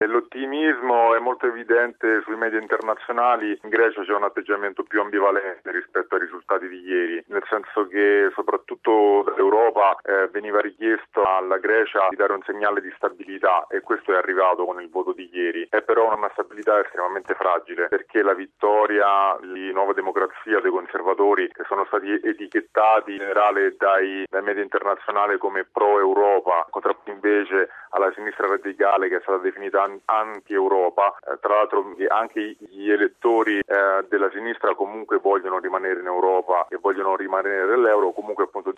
L'ottimismo è molto evidente sui media internazionali. In Grecia c'è un atteggiamento più ambivalente rispetto ai risultati di ieri, nel senso che soprattutto dall'Europa veniva richiesto alla Grecia di dare un segnale di stabilità, e questo è arrivato con il voto di ieri. È però una stabilità estremamente fragile, perché la vittoria di Nuova Democrazia dei conservatori, che sono stati etichettati in generale dai media internazionali come pro-Europa, contrapposto invece alla sinistra radicale che è stata definita anti-Europa. Tra l'altro anche gli elettori della sinistra comunque vogliono rimanere in Europa e vogliono rimanere nell'euro. Comunque appunto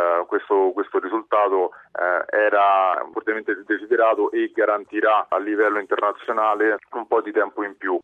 questo risultato era fortemente desiderato e garantirà a livello internazionale un po' di tempo in più,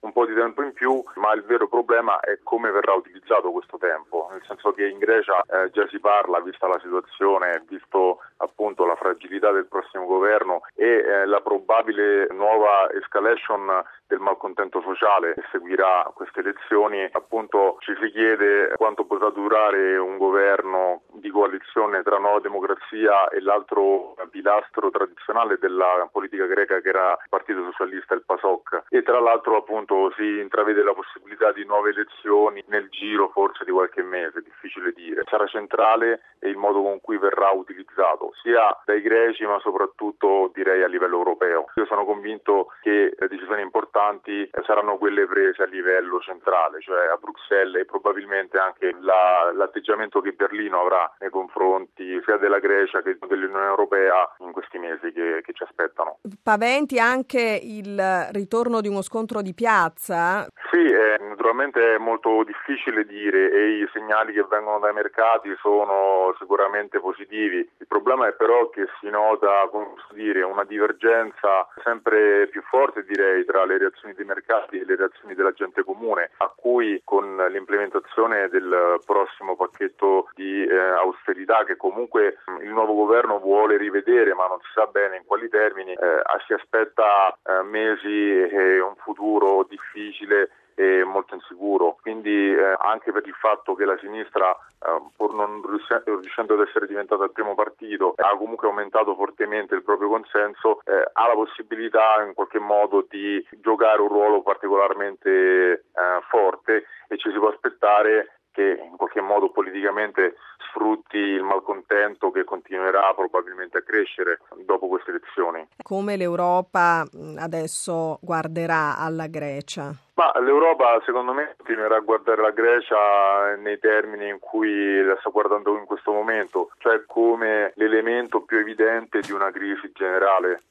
ma il vero problema è come verrà utilizzato questo tempo, nel senso che in Grecia già si parla, vista la situazione, visto appunto la fragilità del prossimo governo e la probabile nuova escalation del malcontento sociale che seguirà queste elezioni, appunto ci si chiede quanto potrà durare un governo di coalizione tra Nuova Democrazia e l'altro pilastro tradizionale della politica greca, che era il Partito Socialista, il PASOK, e tra l'altro appunto si intravede la possibilità di nuove elezioni nel giro forse di qualche mese, difficile dire. Sarà centrale il modo con cui verrà utilizzato sia dai greci ma soprattutto direi a livello europeo. Io sono convinto che le decisioni importanti saranno quelle prese a livello centrale, cioè a Bruxelles, e probabilmente anche l'atteggiamento che Berlino avrà nei confronti sia della Grecia che dell'Unione Europea in questi mesi che ci aspettano. Paventi anche il ritorno di uno scontro di piazza? Sì, naturalmente è molto difficile dire, e i segnali che vengono dai mercati sono sicuramente positivi. Il problema è però che si nota, una divergenza sempre più forte, direi, tra le reazioni dei mercati e le reazioni della gente comune, a cui con l'implementazione del prossimo pacchetto di austerità, che comunque il nuovo governo vuole rivedere ma non si sa bene in quali termini, si aspetta mesi e un futuro difficile e molto insicuro. Quindi anche per il fatto che la sinistra, pur non riuscendo ad essere diventata il primo partito, ha comunque aumentato fortemente il proprio consenso, ha la possibilità in qualche modo di giocare un ruolo particolarmente forte, e ci si può aspettare che in qualche modo politicamente sfrutti il malcontento che continuerà probabilmente a crescere dopo queste elezioni. Come l'Europa adesso guarderà alla Grecia? Ma l'Europa secondo me continuerà a guardare la Grecia nei termini in cui la sta guardando in questo momento, cioè come l'elemento più evidente di una crisi generale